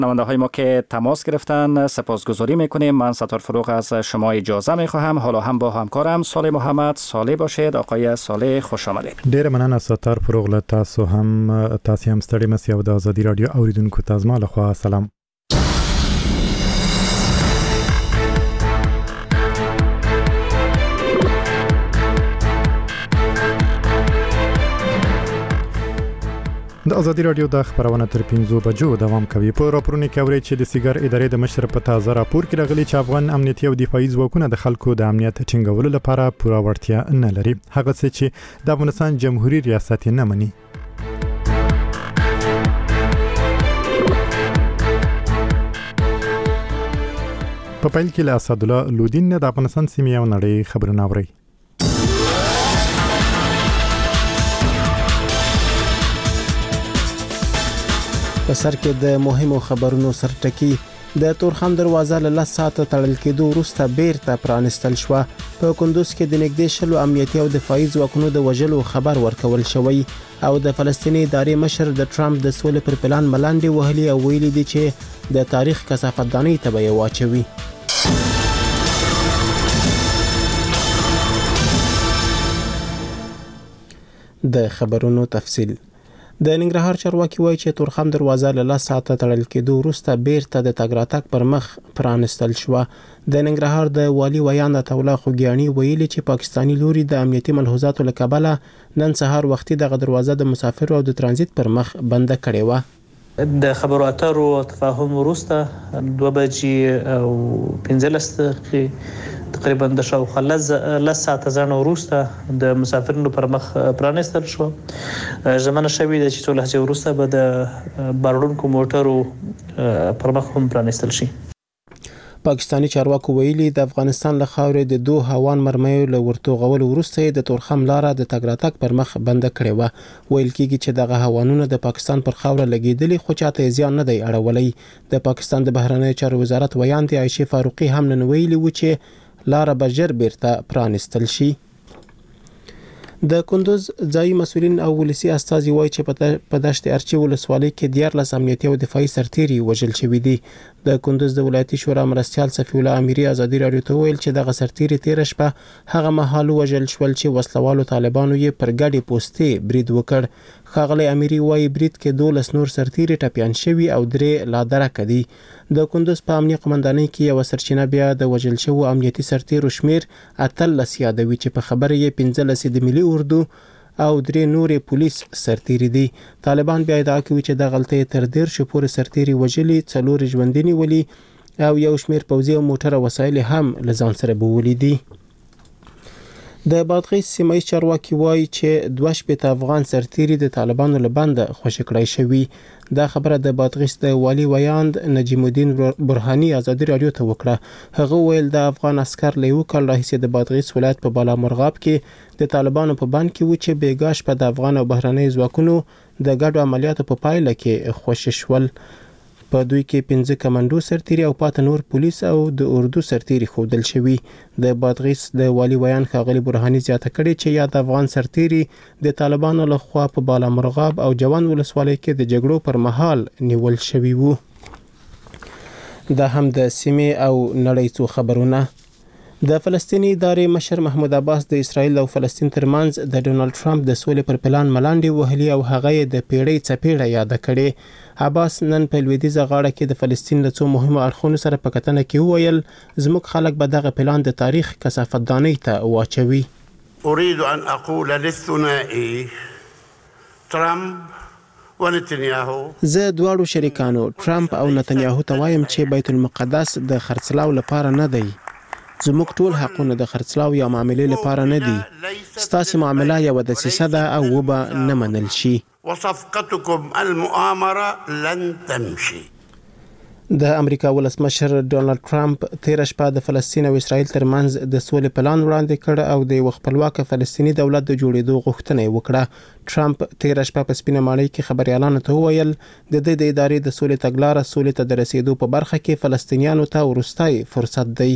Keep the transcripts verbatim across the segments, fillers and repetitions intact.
شنونده های ما که تماس گرفتن سپاسگزاری میکنیم. من ستار فروغ از شما اجازه میخواهم. حالا هم با همکارم صالح محمد. صالح باشید. آقای صالح خوش آمدید. ډیر مننه ستار فروغ. له تاسو هم تاسو هم ستړي مسئ او د ازادي رادیو اوریدونکو ته زما لخوا سلام. د ازادي رادیو د خبرونه تر پنځو بجو دوام کوي. په راپورونو کې اوري چې د سیګار ادارې د مشر په تازه راپور کې راغلي چې افغان امنیتي او دفاعي ځواکونه د خلکو د امنیت ټینګولو لپاره پوره وړتیا نه لري، هغه څه چې د افغانستان جمهوریت ریاست نه مني. په پیل کې له اسدالله لودین د افغانستان سیمې او نړۍ خبرونه اوري. په سر کې د مهمو خبرونو سرټکی. د تورخم دروازه له لس ساعته تړل کېدو وروسته بیرته پرانستل شوه. په کندوز کې د نږدې شلو امنیتي او دفاعي ځواکونو د وژلو خبر ورکول شوی او د فلسطیني ادارې مشر د ټرمپ د سولې پر پلان ملاندې وهلي او ویلي دي چې د تاریخ کثافتدانۍ ته به یې واچوي. د خبرونو تفصیل. د ننګرهار چارواکي وایي چې تورخم دروازه له لس ساعته تړل کېدو وروسته بیرته د تګ راتګ پر مخ پرانستل شوه. د ننګرهار د والي ویان عطا الله خوګیاني ویلي چې پاکستاني لوري د امنیتي ملحوظاتو له کبله نن سهار وختي دغه دروازه د مسافرو او د ترانزیت پر مخ بنده کړې وه. د خبرو اترو تفاهم وروسته دوه بجې او پنځلس دقیقې تقریبا د شاوخوا لس ساعته ځنډ وروسته د مسافرینو پر مخ پرانستل شو. ژمنه شوې ده چې څو لحظې وروسته به د بارونکو موټرو پر مخ هم پرانستل شي. پاکستانی چارواکو ویلي د افغانستان له خاورې د دوه هوان مرمیو له ورتوغولو وروسته د تورخم لاره د تګ راتګ پر مخ بنده کړې وه. ویل کېږي چې دغه هوانونه د پاکستان پر خاوره لګېدلي خو چاته یې زیان نه دی اړولی. د پاکستان د بهرنیو چارو وزارت ویان دی عایشې فاروقي هم نن ویلي و چې لاره به ژر بیرته پرانستل شي. د کندوز ځایي مسؤلین او ولسي استازي وایي چې په دشت ارچي ولسوالۍ کې دیارلس امنیتي او دفاعي سرتیري وژل شوي دي. د کندوز د ولایتي شورا مرستیال صفي الله امیري ازادي رادیو ته ویل چې دغه سرتیري تیره شپه هغه مهال وژل شول چې وسلوالو طالبانو یې پر ګډې پوستې برید وکړ. ښاغلی امیري وایي برید کې دولس نور سرتیري ټپیان شوي او درې لا درکه دي. د کندوز په امنیه قمندانۍ کې یوه سرچینه بیا د وژل شوو امنیتي سرتیرو شمیر اتلس یادوي چې په خبره یې پنځلس د ملي اردو او درې نورې پولیس سرتیري دي. طالبان بیا ادعا کوي چې د غلطۍ تر دیرشو پورې سرتیري وژلي، څلور ژوندي نیولي او یو شمیر پوځي او موټر وسایل هم له ځان سره بوولي دي. د بادغیس سیمه ییز چارواکي وایي چې دوه شپېته افغان سرتیري د طالبانو له بنده خوشي کړای شوي. دا خبره د بادغیس د والي ویاند نجیم الدین برهاني ازادي رادیو ته وکړه. هغه ویل د افغان عسکر له یو کال راهیسې د بادغیس ولایت په بالامرغاب کې د طالبانو په بند کې و چې بیګا شپه د افغان او بهرنیو ځواکونو د ګډو عملیاتو په پایله کې خوشي شول. په دوی کې پنځه کمانډو سرتیري او پاته نور پولیس او د اردو سرتیري ښودل شوي. د بادغیس د والي ویان ښاغلي برهاني زیاته کړې چې یاد افغان سرتیري د طالبانو له خوا په بالامرغاب او جوان ولسوالۍ کې د جګړو پر مهال نیول شوي وو. دا هم د سیمې او نړۍ څو خبرونه. د فلسطیني ادارې مشر محمود عباس د اسرائیل او فلسطین ترمنځ د ډونالد ټرمپ د سولې پر پلان ملاندې وهلي او هغه یې د پیړۍ څپېړه یاده کړې. عباس نن په لویدیځه غاړه کې د فلسطین له څو مهمو اړخونو سره په کتنه کې وویل زموږ خلک به دغه پلان د تاریخ کثافتدانۍ ته واچوي. اريد ان اقول للثنائي ترامپ ونتنیاهو زه دواړو شریکانو ټرمپ او نتنیاهو ته وایم چې بیت المقدس د خرڅلاو لپاره نه دی. زموږ ټول حقونه د خرڅلاو یا معاملې لپاره نه دي. ستاسو معامله یوه دسیسه ده او وبه نه منل شي. وصفقتكم المؤامره لن تمشي. د امریکا ولسمشر ډونالد ټرمپ تیر شپه د فلسطین او اسرائیل ترمنځ د سولې پلان وړاندې کړ او د یو خپلواک فلسطیني دولت د جوړېدو غوښتنه وکړه. ټرمپ تیر شپه په سپینه ماڼۍ کې خبريالانو ته وویل د دې د ادارې د سولې تګلارې سولې ته د رسیدو په برخه کې فلسطینیانو ته ورستای فرصت دی.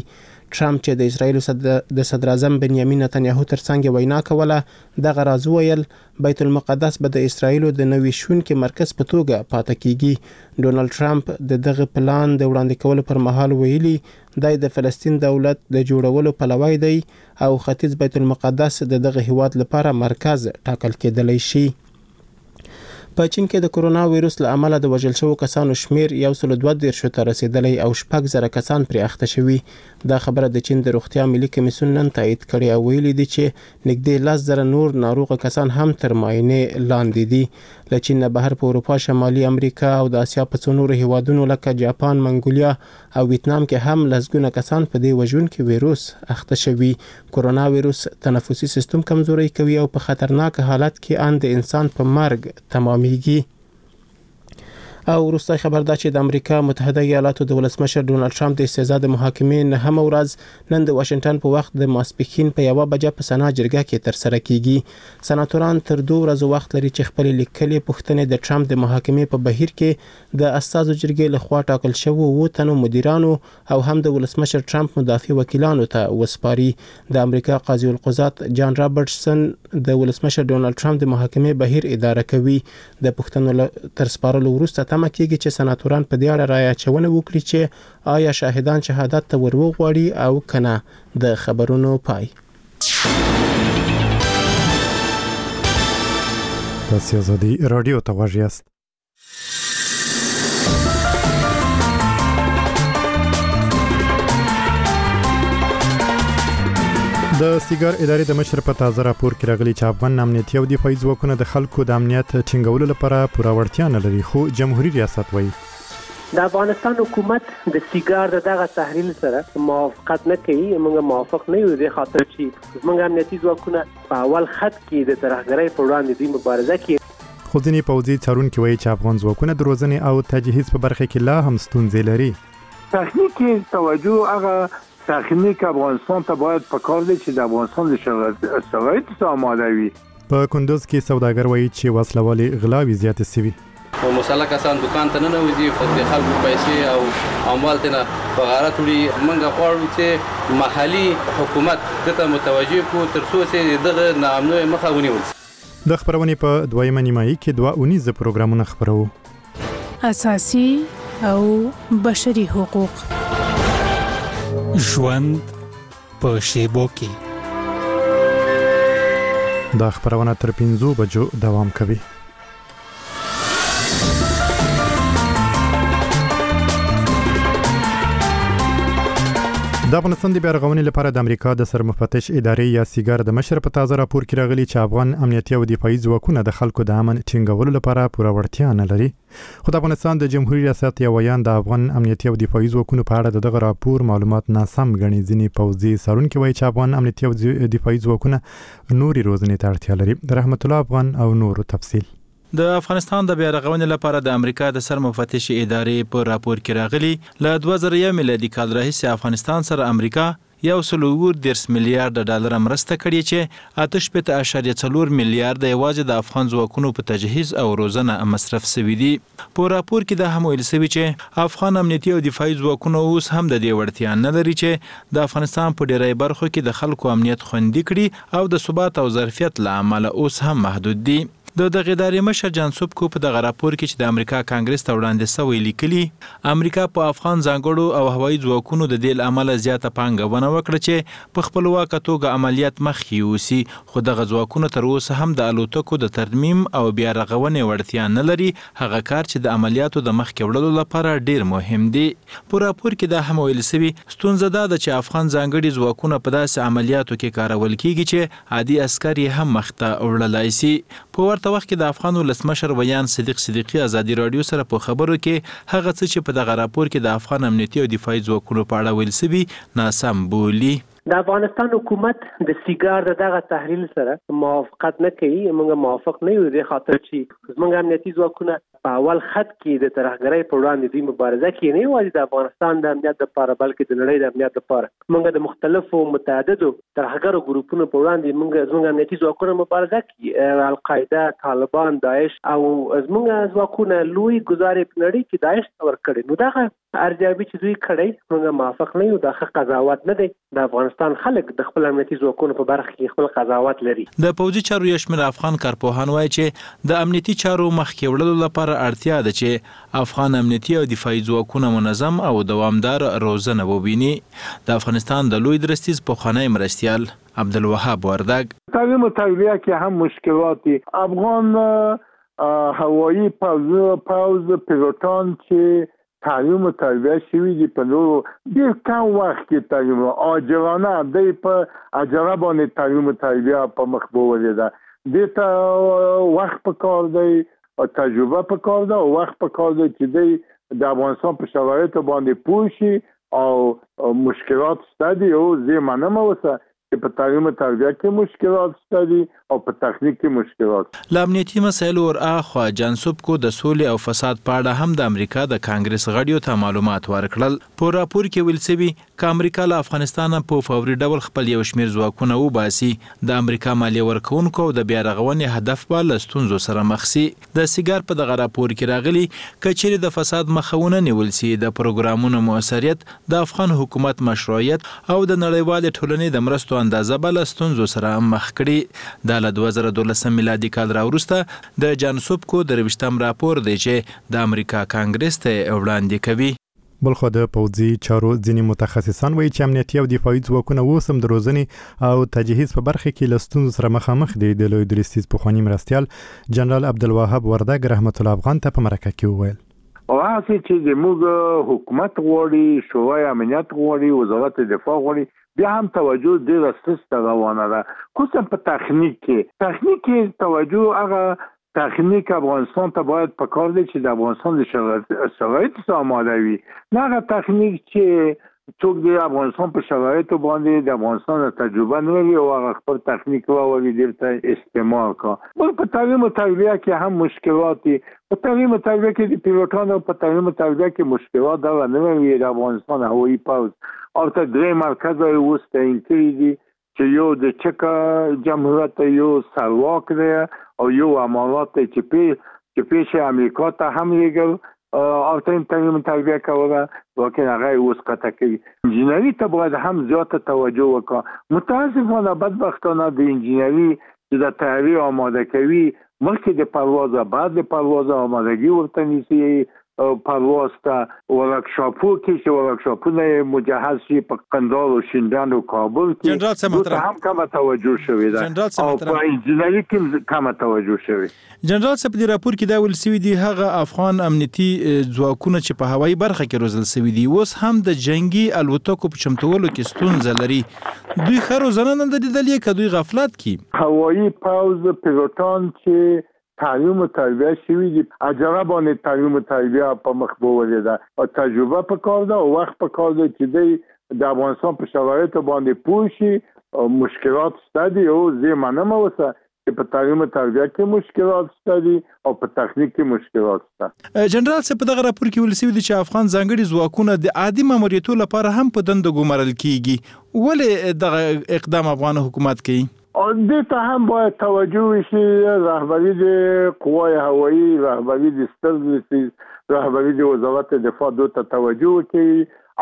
ټرمپ چې د اسرایل د صدر اعظم بنیامین نتنیاهو ترڅنګ وینا کوله دغه راز ویل بیت المقدس به د اسرایل د نوي شونکي مرکز په توګه پاتې کیږي. ډونالد ټرمپ د دغه پلان د وړاندې کولو پر مهال ویلي د د فلسطین دولت د جوړولو پلوی دی او ختیځ بیت المقدس د دغه هیواد لپاره مرکز ټاکل کېدلی شي. په چین کې د کرونا وایروس له امله د وژل شوو کسانو شمیر یو سل دوه دېرش ته رسیدلی او شپږ زره کسان پرې اخته شوي. دا خبره د چین د روغتیا ملي کمیسیون نن تایید کړې او ویلي دي چې نږدې لس زره نور ناروغه کسان هم تر معاینې لاندې دي. له چین نه بهر په اروپا، شمالي امریکا او د اسیا په څو نورو هیوادونو لکه جاپان، منګولیا او ویتنام کې هم لسګونه کسان په دې وژونکي وایروس اخته شوي. کرونا وایروس تنفسي سیستم کمزوري کوي او په خطرناک حالت کې ان د انسان په مرګ تمامېږي. او وروستی خبر دا چې د امریکا متحده ایالاتو د ولسمشر ډونالد ټرمپ د استعزا د محاکمې نهمه ورځ نن د واشنگټن په وخت د ماسپښین په یوه بجه په سنا جرګه کې ترسره کیږي. سناتوران تر دوه ورځو وخت لري چې خپل لیکلي پوښتنې د ټرمپ د محاکمې په بهیر کې د استازو جرګې لخوا ټاکل شوو اووه تنو مدیرانو او هم د ولسمشر ټرمپ مدافع وکیلانو ته وسپاري. د امریکا قاضي القضات جان رابرټسن د ولسمشر ډونالد ټرمپ د محاکمې بهیر اداره کوي. د پوښتنو تر سپارلو وروسته تمه کېږي چې سناتوران په دې اړه رایه اچونه وکړي چې آیا شاهدان شهادت ته ور وغواړي او کنه. د خبرونو پای. تاسو آزادي رادیو ته غواړئ یاست. د سیګار ادارې د مشر په تازه راپور کې راغلي چې افغان امنیتي او دفاعي ځواکونه د خلکو د امنیت ټینګولو لپاره پوره وړتیا نه لري، خو جمهوریت ریاست وایي د افغانستان حکومت د سیګار دغه تحلیل سره موافقت نه کوي. موږ موافق نه یو د خاطر چې موږ امنیتي ځواکونه په اول خط کې د ترهګرۍ پر وړاندې د مبارزه کې خو ځینې پوځي څارونکي وایي چې افغان ځواکونه د روزنې او تجهیز په برخه کې لا هم ستونزې لري. تخنیکی توجه هغه تخنیک افغانستان ته باید پکار دی چې د افغانستان د شرایطو آماده وي. په کندوز کې سوداګر وایي چې وسلوالې غلاوې زیاتې شوي. او مسله کسان دکان ته نه نوځي، د خلکو پیسې او اموال ته په غارت وړي. موږ غواړو چې محلي حکومت دته متوجه کو تر څو چې دغه ناامنۍ مخه ونیول شي. د خبرونې په دویمه نیمایي کې دوه اونیزه پروګرامونه خبرو. اساسي او بشري حقوق، ژوند په شیبو کې. دا خبرونه تر پنځو بجو دوام کوي. د افغانستان د بیارغونې لپاره د امریکا د سرمفتش ادارې یا سیګار د مشر په تازه راپور کې راغلي چې افغان امنیتي او دفاعي ځواکونه د خلکو د امن ټینګولو لپاره پوره وړتیا نه لري. خو د افغانستان د جمهوریت ریاست یو ویان د افغان امنیتي او دفاعي ځواکونو په اړه دغه راپور معلومات ناسم ګڼي. ځینې پوځي څارونکي وایي چې افغان امنیتي او دفاعي ځواکونه نوري روزنې ته اړتیا لري. د رحمت الله افغان او نورو تفصیل. د افغانستان د بیارغونې لپاره د امریکا د سرمفتش ادارې په راپور کې راغلي له دوه زره یو میلادي کال راهیسې افغانستان سره امریکا یو سل اووه دېرش میلیارډ ډالر مرسته کړې چې اته شپېته اعشاریه څلور میلیارډ یوازې د افغان ځواکونو په تجهیز او روزنه مصرف شوي دي. په راپور کې دا هم ویل شوي چې افغان امنیتي او دفاعي ځواکونه اوس هم د دې وړتیا نه لري چې د افغانستان په ډیری برخو کې د خلکو امنیت خوندي کړي او د ثبات او ظرفیت له امله اوس هم محدود دي. د دغه ادارې مشر جان سوبکو په دغه راپور کې چې د امریکا کانګرس ته وړاندې شوی لیکلي امریکا په افغان ځانګړو او هوایي ځواکونو د دې عمله زیاته پانګونه وکړه چې په خپلواکه توګه عملیات مخکې یوسي، خو دغه ځواکونه تر اوسه هم د الوتکو د ترمیم او بیا رغونې وړتیا نه لري، هغه کار چې د عملیاتو د مخکې وړلو لپاره ډیر مهم دی. په راپور کې دا هم ویل شوي ستونزه دا ده چې افغان ځانګړي ځواکونه په داسې عملیاتو کې کارول کیږي چې عادي عسکر یې هم مخته وړلای شي. په ورته وخت کې د افغان ولسمشر ویان صدیق صدیقی ازادي رادیو سره په خبرو کې هغه څه چې په دغه راپور کې د افغان امنیتي او دفاعي ځواکونو په اړه ویل شوي ناسم بولي. د افغانستان حکومت د سیګار دغه تحلیل سره موافقت نه کوي. موږ موافق نه یو د خاطر چې موږ امنیتي ځواکونه په اول خط کې د ترهګرۍ پر وړاندې دوی مبارزه کوي، نه یوازې د افغانستان د امنیت لپاره بلکې د نړۍ د امنیت لپاره. موږ د مختلفو متعددو ترهګرو ګروپونو پر وړاندې موږ زموږ امنیتي ځواکونه مبارزه کوي. القاعده، طالبان، داعش او زموږ ځواکونه لوی ګزارې په نړۍ کې داعش ته ورکړي. نو دغه ارزیابي چې دوی کړی موږ موافق نه یو. دا ښه قضاوت نه دی. د افغانستان خلک د خپل امنیتي ځواکونو په برخه کې خپل قضاوت لري. د پوځي چارو یو شمېر افغان کارپوهان وایي چې د امنیتي چارو مخکې وړلو لپاره اړتیا ده چې افغان امنیتي او دفاعي ځواکونه منظم او دوامدار روزنه وویني. د افغانستان د لوی درستیز پخوانی مرستیال عبدالوهاب وردګ: تعلیم و تربیه کې هم مشکلاتی افغان هوایی پوز پوز پیلوتان چې تعلیم و تربیه شوی دی په نورو ډېر کم وخت کې تعلیم عاجلانه دی په اجاره باندې تعلیم و تربیه په مخ بوولې ده. دې ته وخت په کار دی او تجربه په کار ده او وخت په کار دی چې دی د افغانستان په شرایطو باندې پوه شي او مشکلات شته دي او زه منم اوسه چې په تعلیم او تربیه کې مشکلات شته دي او په تخنیک کې مشکلات. له امنیتي مسایلو ورآخوا جانسوب کو د سولې او فساد په اړه هم د امریکا د کانګرس غړیو ته معلومات ورکړل. په راپور کې ویل شوي چې امریکا له افغانستان په فوري ډول خپل یو شمېر ځواکونه وباسي. د امریکا مالیه ورکوونکو او د بیارغونې هدف به له ستونزو سره مخ شي. د سیګار په دغه راپور کې راغلي که چیرې د فساد مخه ونه نیول شي د پروګرامونو مؤثریت، د افغان حکومت مشروعیت او د نړیوالې ټولنې د مرستو اندازه به له ستونزو سره مخ کړي. دا له دوه زره دولسم میلادي کال راوروسته د جانسوب کو درویشتم راپور دی چې د امریکا کانګرس ته وړاندې کوي. بلخو د پوځي چارو ځینې متخصصان وایي چې امنیتي او دفاعي ځواکونه اوس هم د روزنې او تجهیز په برخه کې له ستونزو سره مخامخ دي. د لوی درستیز پخوانی مرستیال جنرال عبدالوهاب وردګ رحمت الله افغان ته په مرکه کې وویل: او هغه چې د موږ حکومت غواړي، شورای امنیت غواړي، وزارت دفاع غواړي، بیا هم توجه ډیره سسته روانه ده. خصوصا په تخنیک کې تخنیک کې توجه هغه تخنیک افغانستان ته باید په کار دی چې د افغانستان د شرایطو سره آماده وي. نه هغه تخنیک چې څوک د افغانستان په شرایطو باندې د افغانستان تجربه نه لري او هغه خپل تخنیک راوړي دلته استعمال کړي. بل په تعلیم او تربیه کې هم مشکلات دي. په تعلیم او تربیه کې د پیلوټانو په تعلیم او تربیه کې مشکلات دا نه لري. د افغانستان هوایي پوځ او ته درې مرکزه اوس تعیین کړي دي چې یو د چک جمهوریت یو سلواک دی او یو امارات چې پی چې پیش امریکا ته هم لګل او ته تعلیم تربیه کوله واکه هغه اوس قطع کوي. انجینری ته باید هم زیاته توجه وکړه. متاسفانه بدبختانه د انجینری چې د تیاری آماده کوي مخکې د پرواز بعد د پرواز آمادگی ورته نیسي. پرواز ته ورکشاپو کې چې ورکشاپونه مجهز شي په قندهار او شینډان او کابل کې دوی هم کم توجه شوی ده او په انجینری کې کم توجه شوی. جنرال صاحب د راپور کې دا ویل شوی دی هغه افغان امنیتي ځواکونه چې په هوایي برخه کې روزل شوی دي اوس هم د جنگي الوتکو په چمتولو کې ستونزه لري. دوی خو روزنه نه لیدلې که دوی غفلت کوي. هوایي پوځ پیلوټان چې تعلیم و تربیه شوی دي اجاره باندې تعلیم و تربیه په مخ بوولې ده او تجربه په کار ده او وخت په کار ده چې دی د افغانستان په شرایطو باندې پوه شي. مشکلات شته دي او زه منم اوسه چې په تعلیم و تربیه کې مشکلات شته دي او په تخنیک کې مشکلات شته. جنرال صاحب په دغه راپور کې ویل شوی دی چې افغان ځانګړي ځواکونه د عادي ماموریتو لپاره هم په دنده ګمارل کیږي. ولې دغه اقدام افغان حکومت کوي؟ دې ته هم باید توجه وشي. رهبری د قوای هوایی، رهبری د ستر رهبری د وزارت دفاع دوی ته توجه وکړي.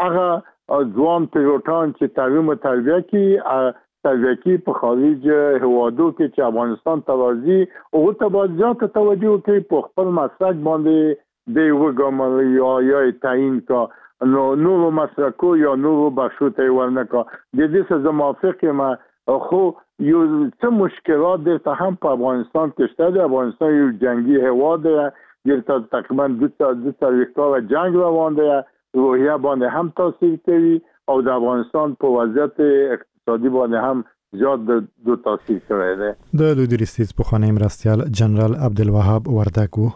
هغه ځوان پیلوټان چې تعلیم او تربیه کوي تربیه کوي په خارج هوادو کې چې افغانستان ته راځي هغو ته باید زیاته توجه وکړي. په خپل مسلک باندې دی وګماري یا یا تعیین کا نو نورو مسلکو یا نورو بخشو ته ورنکا. د دې څه زه موافق یم خو یو څه مشکلات دلته هم په افغانستان کې شته دي. افغانستان یو جنگي هیواد دی. دلته تقریبا دوه څلوېښت کاله جنګ روان دی. روحیه باندې هم تاثیر کوي او د افغانستان په وضعیت اقتصادي باندې هم زیات د تاثیر کوي دی. د لوی درستیز پخوانی مرستیال جنرال عبدالوهاب وردګ و.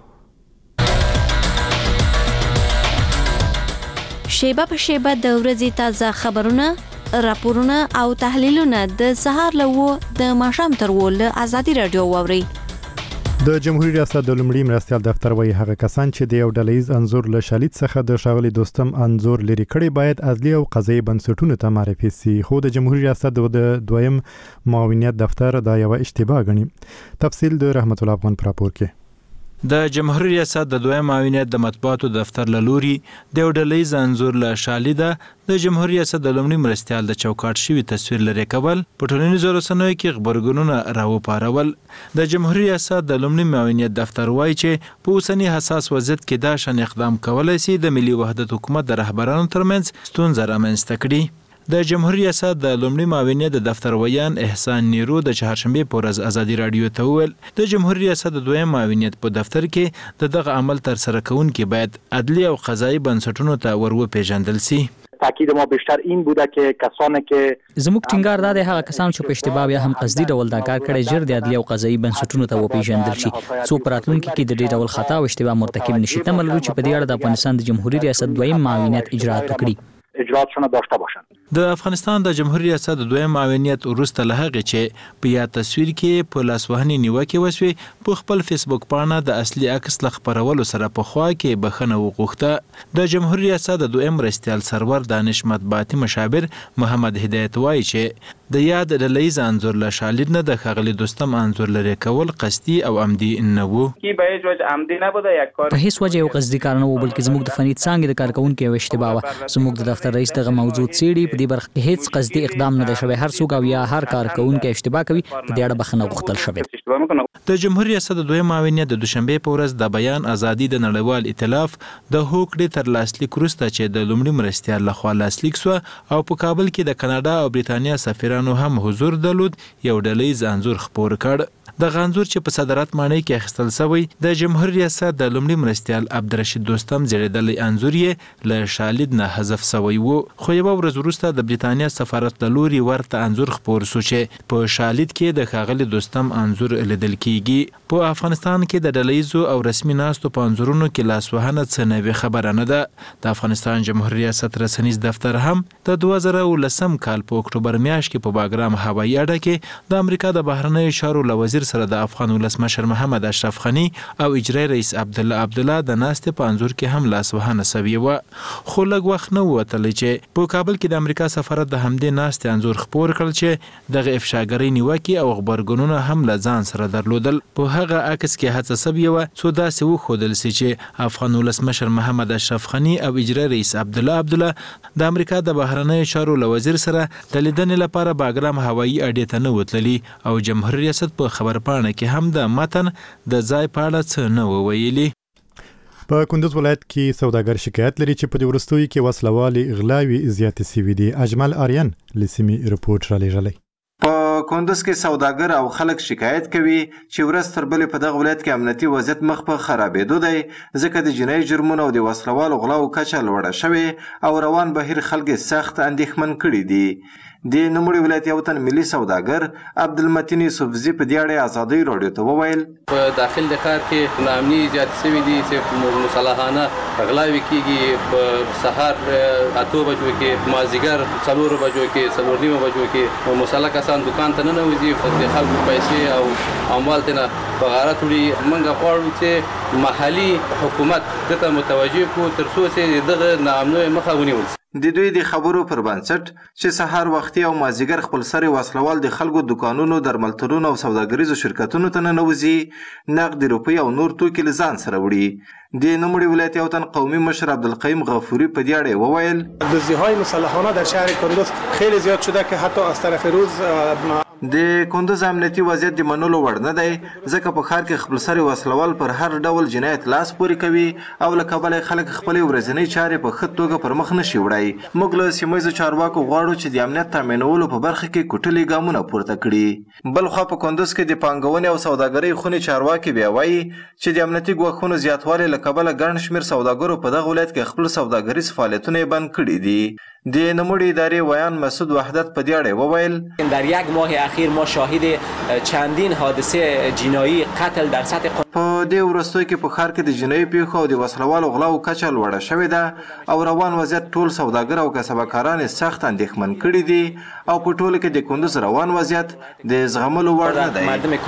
شیبه په شیبه د ورځې تازه خبرونه، راپورونه او تحلیلونه د سهار له و د ماښام تر و له ازادي رادیو واوري. د جمهوریت ریاست د لومړي مرستیال دفتر وایي هغه کسان چې د یو ډلهیز انزور له شالید څخه د ښاغلي دوستم انزور لري کړي باید عدلي او قضایي بنسټونو ته معرفي سي، خو د جمهوریت ریاست د دویم معاونیت دفتر دا یو اشتباه ګڼي. تفصیل د رحمت الله افغان پر راپور کې. د جمهوریت ریاست د دویم معاونیت د مطبوعاتو دفتر له لوري د یو ډلهیز انزور له شالیده د جمهوریت ریاست د لومړي مرستیال د چوکاټ شوي تصویر لرې کول په ټولنیزو رسنیو کې غبرګونونه راوپارول. د جمهوریت ریاست د لومړي معاونیت دفتر وایي چې په اوسني حساس وضعیت کې دا شان اقدام کولی سي د ملي وحدت حکومت د رهبرانو ترمنځ ستونزه رامنځته کړي. د جمهوریت ریاست د لومړي معاونیت د دفتر ویان احسان نیرو د چهارشنبې په ورځ ازادي راډیو ته وویل د جمهوریت ریاست د دویم معاونیت په دفتر کې د دغه عمل ترسره کوونکي باید عدلي او قضایي بنسټونو ته وروپېژندل سي. تاکید ما بیشتر این بوده که کسانی که زموږ ټینګار دا دی هغه کسان چې په اشتباه یا هم قصدي ډول دا کار کړی ژر د عدلي او قضایي بنسټونو ته وپېژندل شي څو په راتلونکي کې د دې ډول خطا او اشتباه مرتکب نشي. تمه لرو چې په دې اړه د افغانستان د جمهوریت ریاست دویم معاونیت اجراات وکړي. اجراتشون داشته باشند. د افغانستان د جمهوریت ریاست د دویم معاونیت وروسته له هغې چې په یاد تصویر کې په لاسوهنې نیوکې وسوې په خپل فیسبوک پاڼه د اصلي عکس له خپرولو سره په خوا کې بخښنه وغوښته. د جمهوریت ریاست د دویم مرستیال سرور دانش مطبوعاتي مشاور محمد هدایت وایي چې د یاد ډلهیز انزور له شالید نه د ښاغلي دوستم انزور لرې کول قصدي او عمدي نه و. په هیڅ وجه یو قصدي کار نه و بلکې زموږ د فني څانګې د کارکونکو یو اشتباه وه. زموږ د دفتر رئیس دغه موضوع څېړي. په دې برخه کې هیڅ قصدي اقدام نه دی شوی. هر څوک او یا هر کارکونکی اشتباه کوي په دې اړه بخښنه غوښتل شوې. د جمهوریت ریاست د دویم معاونیت د دوشنبې په ورځ د بیان ازادي د نړیوال ائتلاف د هوکړې تر لاسلیک وروسته چې د لومړي مرستیال لخوا لاسلیک سوه او په کابل کې د کاناډا او بریتانیا سفیرانو هم حضور درلود یو ډلهیز انزور خپور کړ. دغه انزور چې په صدارت ماڼۍ کې اخیستل شوی د جمهوریت ریاست د لومړي مرستیال عبدالرشید دوستم زیړېدلی انزور یې له شالید نه حذف شوی و، خو یوه ورځ وروسته د بریتانیا سفارت له لوري ورته انزور خپور سو چې په شالید کې د ښاغلي دوستم انزور لیدل کیږي. په افغانستان کې د ډلهیزو او رسمي ناستو په انزورونو کې لاسوهنه څه نوې خبره نه ده. د افغانستان جمهوریت ریاست رسنیز دفتر هم د دوه زره ولسم کال په اکتوبر میاشت کې په باګرام هوایي اډه کې د امریکا د بهرنیو چارو له وزیر سره د افغان ولسمشر محمد اشرف غني او اجرایي رئیس عبدالله عبدالله د ناستې په انزور کې هم لاسوهنه سوې وه، خو لږ وخت نه ووتلی چې په کابل کې د امریکا سفارت د همدې ناستې انزور خپور کړل چې دغه افشاګرۍ نیوکې او غبرګونونه هم له ځان سره درلودل. په هغه عکس کې هڅه سوې وه څو داسې وښودل سي چې افغان ولسمشر محمد اشرف غني او اجرایي رئیس عبدالله عبدالله د امریکا د بهرنیو چارو له وزیر سره د لیدنې لپاره باګرام هوایي اډې ته نه وتللي او جمهوریت ریاست په خبرپاڼه کې هم د متن د ځای په اړه څه نه و ویلي. په کندوز ولایت کې سوداګر شکایت لري چې په دې وروستیو کې وسلوالې غلاوي زیاتې سوي دي. اجمل آریان له سیمې رپورټ رالیږلی. په کندوز کې سوداګر او خلک شکایت کوي چې ورځ تر بلې په دغه ولایت کې امنیتي وضعیت مخ په خرابېدو دی ځکه د جنایي جرمونو او د وسلوالو غلاو کچه لوړه شوې او روان بهیر خلک سخت اندېښمن کړي دي. د نوموړي ولایت یو تن ملي سوداګر عبدالمتین یوسفزي په دې اړه ازادۍ راډیو ته وویل په داخل د ښار کې ناامني زیاتې شوي دي چې مسلحانه غلاوې کېږي. په سهار اتو بجو کې په مازدیګر څلورو بجو کې څلور نیمو بجو کې مسلح کسان دکان ته ننوځي د خلکو پیسې او اموال ترې نه په غارت وړي. موږ غواړو چې محلي حکومت دې ته متوجه کړو تر څو چې دغه ناامنیو مخه ونیول شي. د دوی د خبرو پر بنسټ چې سهار وختي او مازدیګر خپل سرې وسلوال د خلکو دکانونو درملتونونو او سوداګریزو شرکتونو ته ننوځي نقد روپۍ او نور توکي له ځان سره وړي. د نوموړي ولایت یو تن قومي مشر عبدالقیم غفوری په دې اړه وویل دزدی‌های مسلحانه در شهر کندوز خیلی زیاد شده که حتی از طرف روز د کندوز امنیتي وضعیت د منلو وړ نه دی ځکه په ښار کې خپل سرې وسلوال پر هر ډول جنایت لاس پورې کوي او له کبله خلک خپلې ورځنۍ چارې په ښه توګه پر مخ نشي وړی. موږ له سیمه ییزو چارواکو غواړو چې د امنیت تامینولو په برخه کې کوټلي ګامونه پورته کړي. بل خوا په کندوز کې د پانګونې او سوداګرۍ خونې چارواکي بیا وایي چې د امنیتي ګواښونو زیاتوالی له کبله ګڼ شمېر سوداګرو په دغه ولایت کې خپل سوداګریز فعالیتونه یې بند کړي دي. د نوموړي ادارې ویان مسعود وحدت په دې اړه وویل در یک ماه اخیر ما شاهد چندین حادثه جنایی قتل در سطح په دې وروستیو کې په ښار کې د جنایي پیښو او د وسلوالو غلاو کچه لوړه شوې ده او روان وضعیت ټول سوداګر او کسبکاران یې سخت اندېښمن کړي دي او په ټوله کې د کندوز روان وضعیت د زغملو وړ نه دی.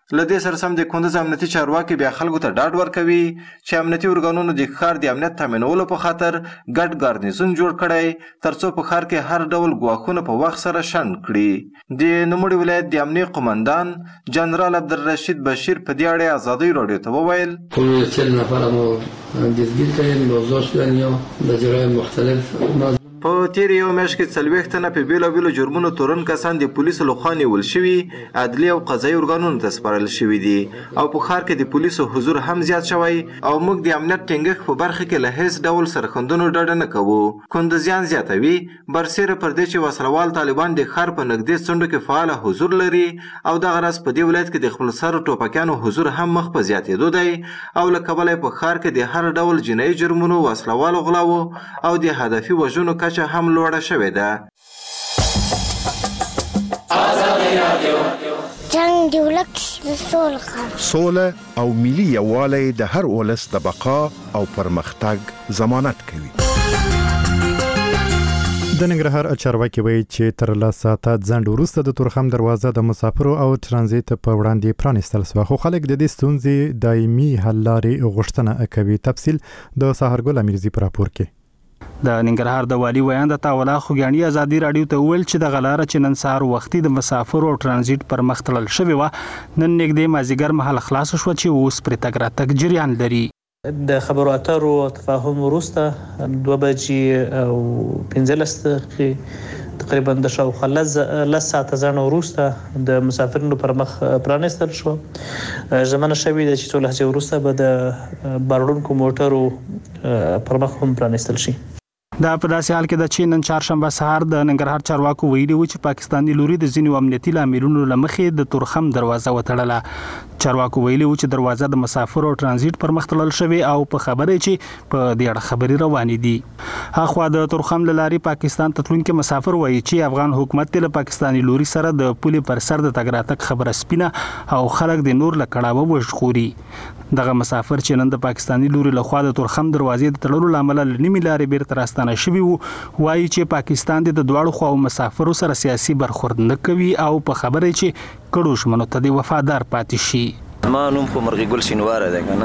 لدې سره سم د کندوز امنیتي چارواکي بیا خلکو ته ډاډ ورکوي چې امنیتي ارګانونو د ښار د امنیت تامینولو په خاطر ګډ ګارنیزون جوړ کړی ترڅو په ښار کې هر ډول ګواښونه په وخت سره شنډ کړي. د نوموړي ولایت د امنیه قومندان جنرال عبدالرشید بشیر په دې اړه ازادۍ راډیو ته وویل حدود چهل نفر ما دستگیر کردیم، بازداشت کردیم یا به جرایم مختلف. په تیر یو میاشت کې څلوېښت تنه په بېلابېلو جرمونو تورن کسان د پولیسو لخوا نیول شوي عدلي او قضایي ارګانونو ته سپارل شوي دي او په ښار کې د پولیسو حضور هم زیات شوی او موږ د امنیت ټینګښت په برخه کې له هیڅ ډول سرښندنو ډډه نه کوو. کندوزیان زیاتوي برسیره پر دې چې وسلوال طالبان د ښار په نږدې څنډو کې فعاله حضور لري او دغه راز په دې ولایت کې د خپلسرو ټوپکیانو حضور هم مخ په زیاتېدو دی او له کبله په ښار کې د هر ډول جنایي جرمونو، وسلوالو غلاو او د هدفي وژنو کچه هم لوړه شوې ده. جنگ د ولس د سوله سوله او ملي یووالی د هر ولس د بقا او پرمختګ ضمانت کوي. د ننګرهار چارواکي وایي چې تر لس ساعته ځنډ وروسته د تورخم دروازه د مسافرو او ترانزیت په وړاندې پرانیستل شوه، خو خلک د دې ستونزې دایمي حل لارې غوښتنه کوي. تفصیل د سحرګل امیرزي په راپور کې. د ننګرهار د والي ویان د تاولا خوګیاڼي ازادي راډیو ته ویل چې د غلاره چې نن سهار وختي د مسافرو او ترانزیت پر مخ تړل شوی و نن نږدې مازیګر مهال خلاص شو چې اوس پر تګ راتګ جریان لري. د خبرو اترو او تفاهم وروسته دوه بجې او پنځلس دقیقې تقریبا د شاوخوا لس ساعته ځنډ وروسته د مسافرینو پر مخ پرانیستل شو. ژمنه شوې ده چې څو لحظې وروسته به د بارونکو موټرو پر مخ هم پرانیستل شي. دا په داسې حال کې د چین نن چهارشنبه سهار د ننګرهار چارواکو ویلي و چې پاکستاني لوري د ځینو امنیتي لاملونو له مخې د تورخم دروازه وتړله. چارواکو ویلي و چې دروازه د مسافرو او ترانزیت پر مخ تړل شوی او په خبره چې په دې اړه خبري روانې دي. اخوا د تورخم له لارې پاکستان ته تلونکي مسافر وایي چې افغان حکومت له پاکستاني لوري سره د پولې پر سر د تګ راتګ خبره سپینه او خلک د نور له کړاوه وژغوري. دغه مسافر چې نن د پاکستاني لوري له خوا د تورخم دروازې د تړلو لامل نیمه لارې بیرته راستانه شوی وو، وایي چې پاکستان د دواړو خواو مسافرو سره سیاسي برخورد نه کوي او په خبره چې کډو شمنو ته د وفادار پاتې شي. ما نوم خو مرغی ګل شینواره ده کنه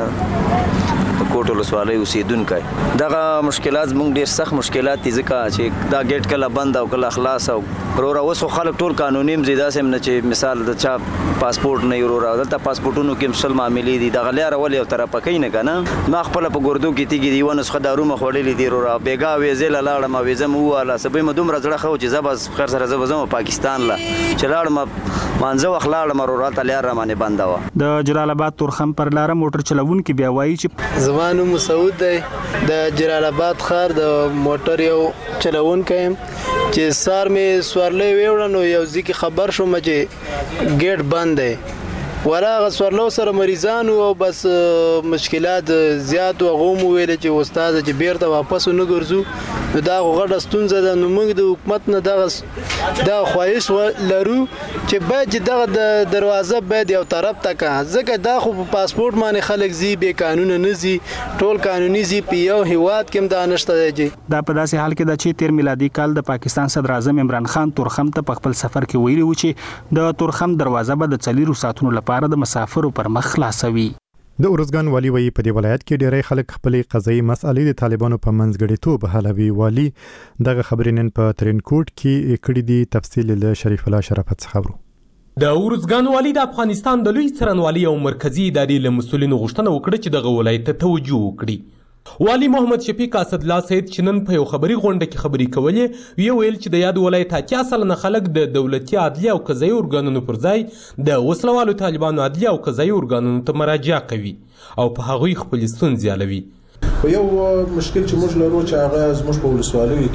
په کوټ ولسوالۍ اوسیدونکی. دغه مشکلات زموږ ډیر سخت مشکلات دي ځکه چې دا گیټ کله بند او کله خلاص او ورور اوس خلک ټول قانوني مزیدا سم نه چې مثال د چا پاسپورت نه ورور دلته پاسپورتونو کې مشل معاملې دي دغه لاره ولې او طرف پکې نه کنه ما خپل په ګردو کې تیګي دی ونه څخه دارو مخوړلې دي ورور بیګا ویزل لاړه ما ویزم واله سبې مدوم راځړه خو چې زبس خیر سره زبزم پاکستان لا چلاړ ما مانځه وخلاړ مرور ته لار رمانه بندا و. د جلال آباد تورخم پر لار موټر چلوونکي بیا وایي چې زمانو مسعود دی د جلال آباد ښار د موټر یو چلوونکی چې سار مې سوارلې ویوړ نو یو ځکه خبر شوم چې ګیټ بند دی وراغه سوارلو سره مریضانو او بس مشکلات زیات او غوم ویل چې استاد چې بیرته واپس نه ګرځو دا غړ ستونزه ده. نو موږ د حکومت نه دغه دا خواهش لرو چې باید دغه د دروازه باید یو طرف تک ځکه دا خو په پاسپورت باندې خلک زی به قانون نه زی ټول قانوني زی په یو هیواد کې دا نشته دی. دا په داسې حال کې د چې تیر میلادي کال د پاکستان صدر اعظم عمران خان تورخم ته په خپل سفر کې ویلي و چې د تورخم دروازه به د څلورو ساعتونو لپاره د مسافرو پر مخ خلاصوي. د اورزګان والي وایي په دې ولایت کې ډېری خلک خپلې قضایي مسالې د طالبانو په منځګړیتوب حلوي. والي دغه خبرې نن په ترینکوټ کې کړې دي. تفصیل له شریف الله شرافت څخه ورو. د اورزګان والي د افغانستان د لوی څارنوالۍ او مرکزی ادارې له مسؤلینو غوښتنه وکړه چې دغه ولایت ته توجه وکړي. والی محمد شفیق اسدالله سید چې نن په یو خبري غونډه کې خبري کولې وی ویل چې د یاد ولایت اتیا سلنه خلک د دولتي عدلي او قضایي ارګانونو پر ځای د وسلوالو طالبانو عدلي او قضایي ارګانونو ته مراجعه کوي او په هغوی خپل ستونزې حلوي. یو مشکل چې موږ لرو چې هغه زموږ په ولسوالیو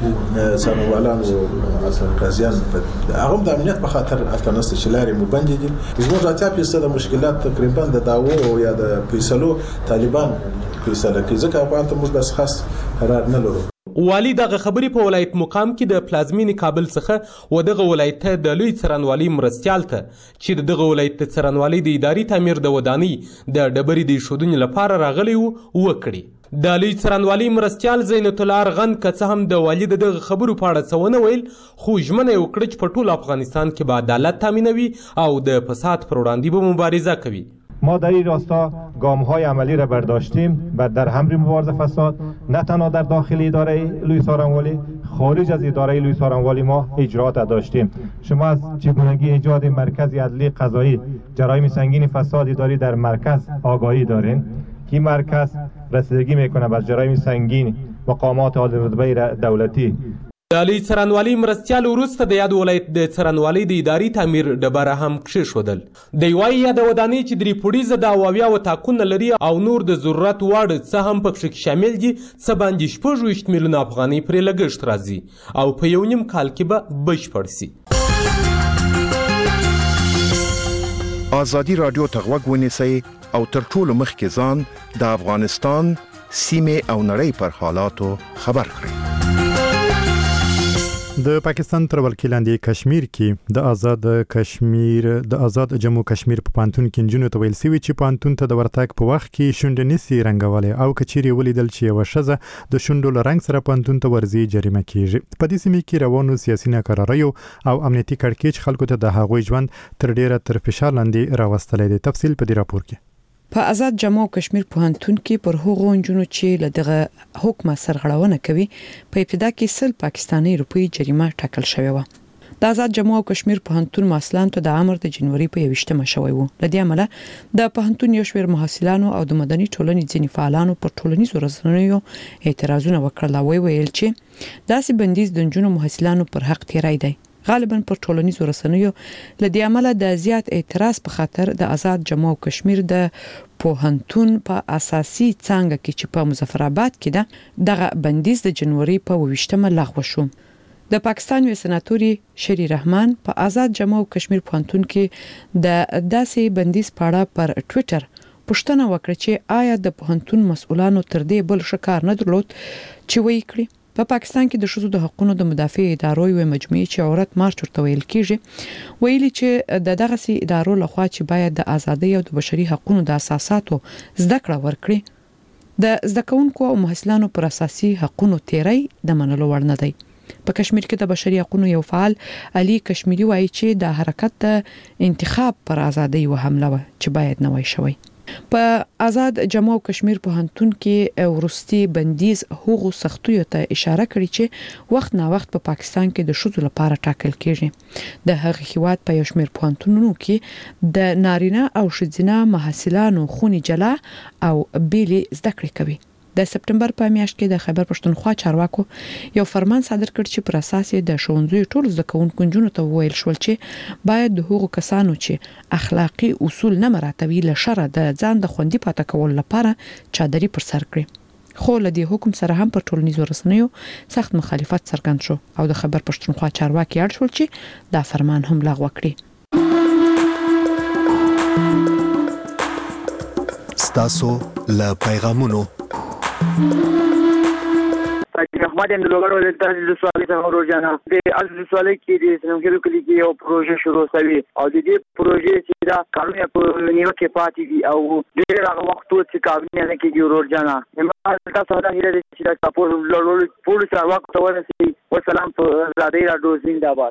کې څارنوالان او اصل قاضیان هغه د امنیت په خاطر التنست چې لارې مو بندې دي. زموږ اتیا فیصد مشکلات تقریبا د دعوو یا د فیصلو طالبان فیصله کوي ځکه افغان ته موږ بس خاص قرار نه لرو. والی دغه خبرې په ولایت مقام کې د پلازمینې کابل څخه و دغه ولایت ته د لوی څارنوالۍ مرستیال ته چې دغه ولایت ته څارنوالۍ د اداري تعمیر د ودانۍ د ډبرې د ایښودنې لپاره راغلی و وکړي. د لوی څارنوالۍ مرستیال زینت الله ارغند که څه هم د والي د دغه خبرو په اړه څه ونه ویل، خو ژمنه یې وکړه چې په ټول افغانستان کې به عدالت تامینوي او د فساد پر وړاندې به مبارزه کوي. ما در این راستا گام‌های عملی را برداشتیم و در امر مبارزه فساد نه تنها در داخل اداره لوی څارنوالۍ، خارج از اداره لوی څارنوالۍ ما اجرات داشتیم. شما از چگونگی ایجاد مرکز عدلی قضایی جرایم سنگین فساد اداری در مرکز آگاهی دارین که مرکز رسیدگی میکنه بر جرایم سنگین مقامات عالی رتبه دولتی. د لوی څارنوالۍ مرستیال وروسته د یاد ولایت د څارنوالۍ د اداري تعمیر ډبره هم کښېښودل. دی وایي یاده ودانۍ چې درې پوړیزه ده او اویا وطاقونه لري او نور د ضرورت وړ څه هم پکښې شامل دي، څه باندې شپږ ویشت میلیونه افغانۍ پرې لګښت راځي او په یو نیم کال کې به بشپړ سي. ازادي راډیو ته غوږ ونیسئ او تر ټولو مخکې ځان د افغانستان سیمې او نړۍ پر حالاتو خبر کړئ. د پاکستان تر ولکې لاندې کشمیر کې د آزاد کشمیر د آزاد جموں کشمیر په پانتون کې نجونو ته ویل سوي چې پانتون ته د ورتګ په وخت کې شونډې نسی رنګولې او کچېرې ولیدل چې یوه ښځه د شونډو له رنګ سره پانتون ته ورځي جریمه کیږي. په دې سیمه کې روانو سیاسي ناکراریو او امنیتي کړکېچ خلکو ته د هغوی ژوند تر ډیره تر فشار لاندې راوستلی دی. تفصیل په دې راپور کې. په آزاد جموں کشمیر پوهنتون کې پر هغو نجونو چې له دغه حکم سرغړونه کوي په ابتدا کې سل پاکستاني روپۍ جریمه ټاکل شوې و. د آزاد جموں کشمیر پوهنتون محصلانو ته د امر د جنوري په یویشتمه شوی و. لدې عمله د پوهنتون یو شمېر محصلانو او د مدني ټولنې ځینې فعالانو پر ټولنیزو رسنیو اعتراضونه وکړل او ویل چې داسې بندیز د نجونو محصلانو پر حق تیری دی. غالبا پر ټولنیزو رسنیو لدې عمله د زیات اعتراض په خاطر د آزاد جموں کشمیر د پوهنتون په اساسي څانګه کې چې په مظفر آباد کې ده دغه بندیز د جنوري په یویشتمه لغوه شو. د پاکستان وی سناتوري شری رحمان په آزاد جموں کشمیر پوهنتون کې د داسې بندیز په اړه پر ټوئیټر پوښتنه وکړه چې آیا د پوهنتون مسؤلانو تر دې بل شکار نه درلود چې وایي کړی. په پا پاکستان کې د ښځو د حقوقو د مدافع ادارو یو مجموعه چې عورت مارچ ورته ویل کیږي ویلي چې د دغه سي ادارو لخوا چې باید د ازادۍ او د بشري حقوقو د اساساتو زده کړه ورکړي د زده کوونکو او محصلانو پر اساسي حقوقو تیری د منلو وړ نه دی. په کشمیر کې د بشري حقوقو یو فعال علي کشمیری وایي چې د حرکت د انتخاب پر ازادۍ و حمله و چې باید نه وای شوی. په آزاد جموں کشمیر پوهنتون کې ورستي بندیز هغو سختیو ته اشاره کړې چې وخت نا وخت په پا پاکستان کې د ښځو لپاره ټاکل کېږي. د هغه هیواد په یو شمېر پوهنتونونو کې د نارینه او ښځینه محصلانو خونې جلا او بیلې زده کړې کوي. د سپټمبر په میاشت کې د خیبر پښتونخوا چارواکو یو فرمان صادر کړ چې پر اساس د ښوونځیو ټول زده کوونکو نجونو ته ویل شول چې باید د هغو کسانو چې اخلاقی اصول نه مراعاتوي له شره د ځان د خوندي پاتې کولو لپاره چادري پر سر کړي. خو له دې حکم سره هم پر ټولنیزو رسنیو سخت مخالفت څرګند شو او د خیبر پښتونخوا چارواکي اړ شول چې دا فرمان هم لغوه کړي. ستاسو له پیغامونو احمد هم د لوګړو د تاسو سوالې څنګه روزانه د از سوالې کې د سنمګرو کلی کې یو پروژه شروع شوی او د دې پروژې چې دا کارونه په نیو کې پاتې دي او ډېر هغه وخت چې کارونه نه کېږي روزانه هم تاسو دا هیله چې دا تاسو لوړ پولیس وخت ورسي والسلام په زادي راډیو زنده‌باد.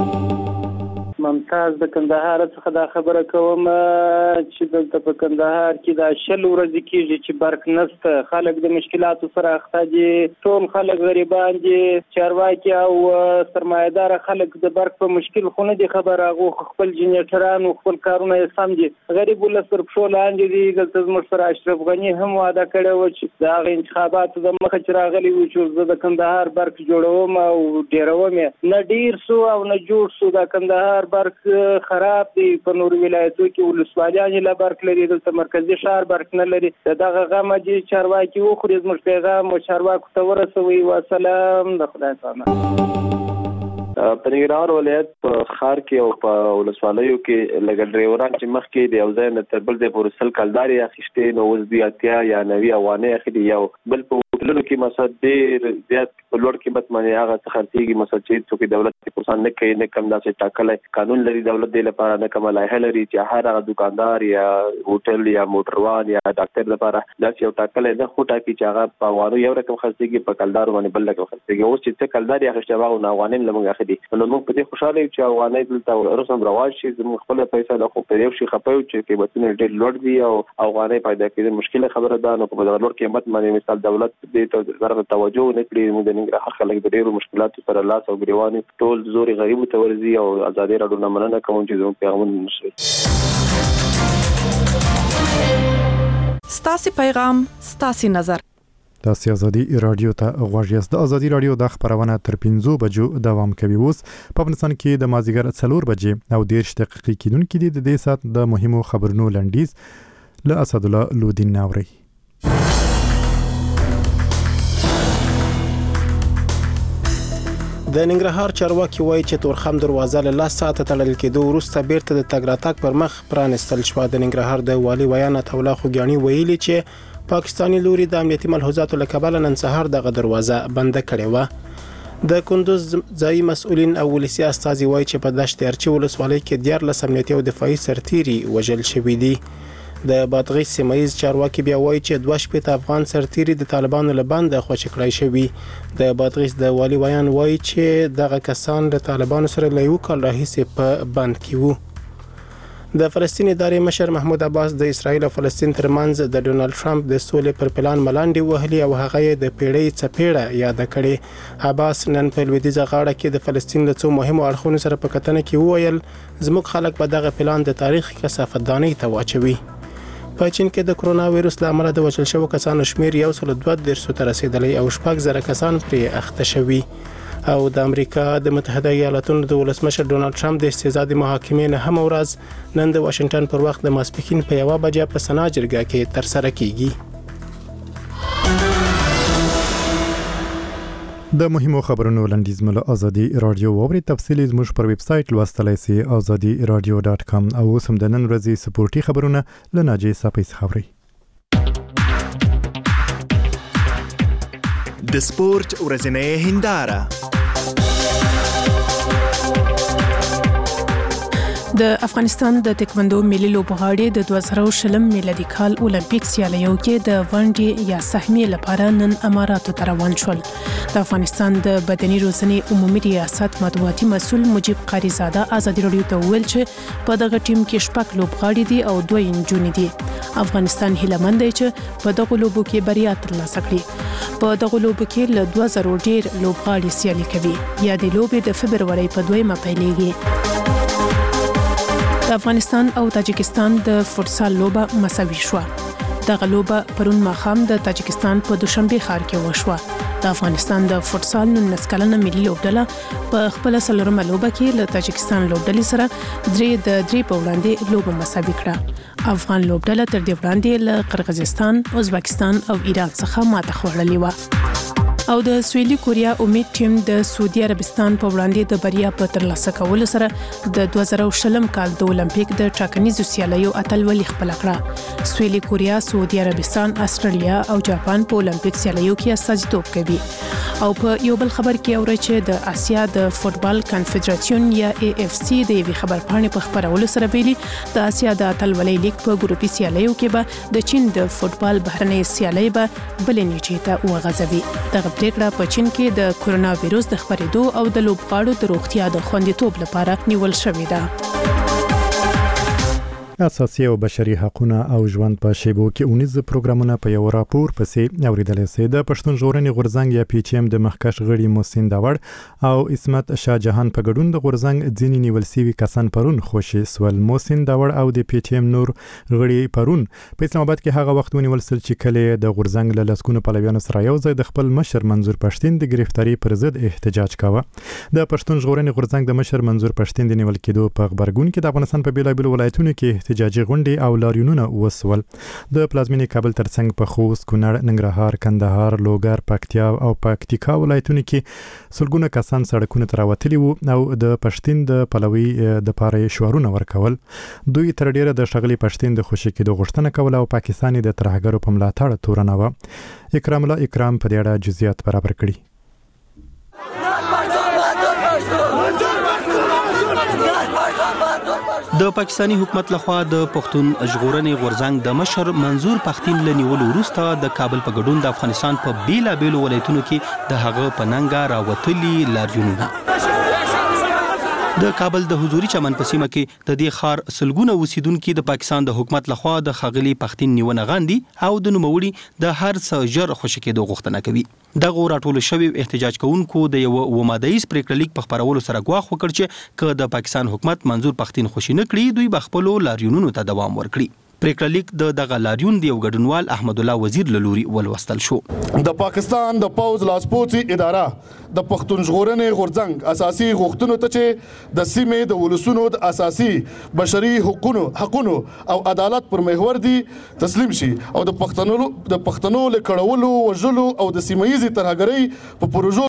ممتاز د کندهار څخه دا خبره کوم چې دلته په کندهار کې دا شل ورځې کېږي چې برق نشته، خلک د مشکلاتو سره اخته دي، ټول خلک غریبان دي، چارواکي او سرمایه‌دار خلک د برق په مشکل خو نه دي خبر، هغه خپل جنریټران او خپل کارونه یې سم دي، غریب ولس پر پښو لاندې دي. دلته زموږ سره اشرف غني هم وعده کړې و چې د هغه انتخاباتو د مخه چې راغلي و چې زه د کندهار برق جوړوم او ډېروم یې، نه ډېر سو او نه جوړ سو. د کندهار برق خراب دی، په نور ولایتو کې ولسوالیان لا برق لري، دلته مرکزی ښار برق نه لري. دغه غم دي چارواکي وخوري، زموږ پیغام او چارواکو ته ورسوي. والسلام د خدای څخه. په ننګرهار ولایت په ښار کې او په ولسوالیو کې لږ ډرایوران چې مخکې د یو ځای نه تر بل ځای پورې سل کلدارې اخیستې، نو اوس دوی اتیا یا نوي افغانۍ اخلي، یو بل په هوټلونو کې مثلا ډېر زیات په لوړ قیمت باندې هغه څه خرڅېږي مثلا چې څوک دولت کې پرسان نه کوي نه کم داسې ټاکلی قانون لري دولت دې لپاره نه کومه لایحه لري چې هر هغه دکاندار یا هوټل یا موټروان یا ډاکټر لپاره داسې یو ټاکلی نه خو ټاکي چې هغه په افغانو یو رقم خرڅېږي په کلدارو باندې بل رقم خرڅېږي. اوس چې څه کلدار یې اخیستی هغه نه افغانۍ له موږ اخلي نو موږ په دې خوشحاله یو چې افغانۍ دلته رسم رواج شي زموږ خپله پیسه ده خو په یو شي خفه یو چې قیمتونه ډېر لوړ دي او افغانۍ پیدا کېدل مشکله خبره ده. نو په دغه لوړ قیمت باندې مثال دولت دې ته ضرورت توجه نه کړي موږ د ننګرهار خلک د ډېرو مشکلاتو سره لاس او ګریوان ټول زوري غریبو ته ورځي او ازادي راډیو نه مننه کوم چې زموږ پیغامونه نشي. ستاسو پیغام ستاسو نظر تاسو ازادي رادیو ته غوږ یاست. د ازادي رادیو د خبرونه تر پنځو بجو دوام کوي. اوس په افغانستان کې د مازیګر څلور بجې او دېرش دقیقې کېدونکې دي. د دې سات د مهمو خبرونو لنډیز له اسد الله لودین ناوري. د ننګرهار چارواکي وایي چې تورخم دروازه له لاس ساعته تړل کېدو وروسته بیرته د تګ راتګ پر مخ پرانستل شوه. د ننګرهار د والي ویان عطاالله خوږیاڼي ویلي چې پاکستاني لوري د امنیتي ملحوظاتو له کبله نن سهار دغه دروازه بنده کړې وه. د کندوز ځایي مسؤلین او ولسي استازي وایي چې په دشت ارچي ولسوالۍ کې دیارلس امنیتي او دفاعي سرتیري وژل شوي دي. د بادغیس سیمه ییز چارواکي بیا وایي چې دوه شپېته افغان سرتیري د طالبانو له بنده خوشي کړای شوي. د بادغیس د والي ویان وایي چې دغه کسان د طالبانو سره له یو کال راهیسې په بند کې وو. د فلسطین ادارې مشر محمود عباس د اسرایل او فلسطین ترمنځ د ډونالد ټرمپ د سولې پر پلان ملاندې وهلي او هغه یې د پیړۍ څپېړه یاد کړې. عباس نن په لویدیځه غاړه کې د فلسطین له څو مهمو اړخونو سره په کتنه کې وویل زموږ خلک په دغه پلان د تاریخ کثافتدانۍ ته واچوي. په چین کې د کرونا وایرس له امله د وژل شوو کسانو شمیر یو سل دوه دېرشو ته رسیدلی او شپږ زره کسان پرې اخته شوي. او د امریکا د متحده ایالاتونو د ولسمشر ډونالد ټرمپ د استعزا د محاکمې نه هم ورځ نن د واشنگټن پر وخت د ماسپښین په یوه بجه په سنا جرګه کې ترسره کیږي. د مهمو خبرونو لنډیز مله ازادي رادیو ووري تفصیل زموږ پر ویب سټ لوستلای سي ازادي رادیو ډاټ کام او سم د نن ورځې سپورتي خبرونه لناجي صاحب خبري. د سپورت ورځنۍ هنداره د افغانستان د تکوندو ملي لوبغاړي د دوه زره شلم میلادي کال اولمپیک سیالیو کې د ونډې یا سهمیې لپاره نن اماراتو ته روان شول. د افغانستان د بدني روزنې عمومي ریاست مطبوعاتي مسؤل مجيب قاریزاده ازادي رادیو ته ویل چې په دغه ټیم کې شپږ لوبغاړي دي او دوه نجونې دي. افغانستان هیله مند دی چې په دغه لوبو کې بریا ترلاسه کړي. په دغه لوبو کې له دوه زره ډیر لوبغاړي سیالي کوي. یا د لوبې د فبرवरी په دویمه پیلېږي. د افغانستان او تاجکستان د فوتسال لوبه مساوي شو. دغه لوبه پرون ماښام د تاجکستان په دوشنبه ښار کې وشوه. د افغانستان د فوتسال نولس کلنه ملي لوبډله په خپل څلورمه لوبه کې له تاجکستان لوبډلې سره درې د درې په وړاندې لوبه مساوي کړه. افغان لوبډله تر دې وړاندې له قرغیزستان، ازبکستان او ایران څخه ماته خوړلې و. او د سویلي کوریا امید ټیم د سعودي عربستان په وړاندې د بریا په ترلاسه کولو سره د دوه زره شلم کال د اولمپیک د ټاکنیزو سیالیو اتلولي خپل کړه. سویلي کوریا، سعودي عربستان، استرالیا او جاپان په اولمپیک سیالیو کې استازیتوب کوي. او په یو بل خبر کې اوري چې د آسیا د فوتبال کنفدراسیون یا ای اف سی د یوې خبرپاڼې په خبرولو سره ویلي د آسیا د اتلولۍ لیګ په ګروپي سیالیو کې به د چین د فوتبال بهرنۍ سیالۍ به بلې نیټې ته وغځوي. دغه پریکړه په چین کې د کورونا وایرس د خپرېدو او د لوبغاړو د روغتیا د خوندیتوب لپاره نیول شوې ده. اساسي او بشري حقوقونه او ژوند په شیبو کې اونیز پروګرامونه په یو راپور پسې اوریدل سي. د پښتون ژغورنې غورځنګ یا پی چ ام د مخکښ غړي محسن داوړ او اسمت شاه جهان په ګډون د غورځنګ ځینې نیول سوي کسان پرون خوشي سول. محسن داوړ او د پی چ ام نور غړي پرون په اسلام آباد کې هغه وخت ونیول سل چې کله د غورځنګ له لسکونو پلویانو سره یو ځای د خپل مشر منظور پښتين د گرفتاری پر ضد احتجاج کاوه. د پښتون ژغورنې غورځنګ د مشر منظور پښتين د نیول کېدو په خبرګون کې د افغانستان په بیلابل ولایتونو کې احتجاجي غونډې او لاریونونه وسول. د پلازمینې کابل ترڅنګ په خوست، کونړ، ننګرهار، کندهار، لوګر، پکتیا او پکتیکا ولایتونو کې سلګونه کسان سړکونو ته راوتلي وو او د پښتون د پلوي د پاره شعارونه ورکول. دوی تر ډیره د شغلي پښتون د خوشي کېدو غوښتنه کوله او پاکستاني د ترهګرو په ملاتړ تورنه و. اکرام الله اکرام په دې اړه جزئیات برابر کړي. د پاکستانی حکومت لخوا د پښتون ژغورنې غورځنګ د مشر منظور پښتين لنیولو وروسته د کابل په ګډون د افغانستان په بیلا بیلو ولایتونو کې د هغه پننګا راوتلي لاریونونه. د کابل د حضوري چمن په سیمه کې د دې خار سلګونه اوسیدونکو د پاکستان د حکومت لخوا د خغلی پښتين نیونه غاندي او د نوموړي د هر څه ژر خوشی کېدو غوښتنه کوي. د غوراټول شوی احتجاج کوونکو د یو ومادایز پریکړه لیک په خبرولو سره غواخ وکړ چې ک د پاکستان حکومت منظور پښتين خوشی نه کړي دوی بخپلو لاریونونو ته دوام ورکړي. پریکړه لیک د دغه لاریون دی یو ګډونوال احمد الله وزیر لوري ولوستل شو. د پاکستان د پوز لاسپوڅي اداره د پښتون ژغورنې غورځنګ اساسي غوښتنو ته چې د سیمې د ولسونو د اساسي بشري حقوقو حقوقو او عدالت پر محور دي تسلیم شي او د پښتنو د پښتنو له کړهولو وژلو او د سیمایي ترهګرۍ په پروژو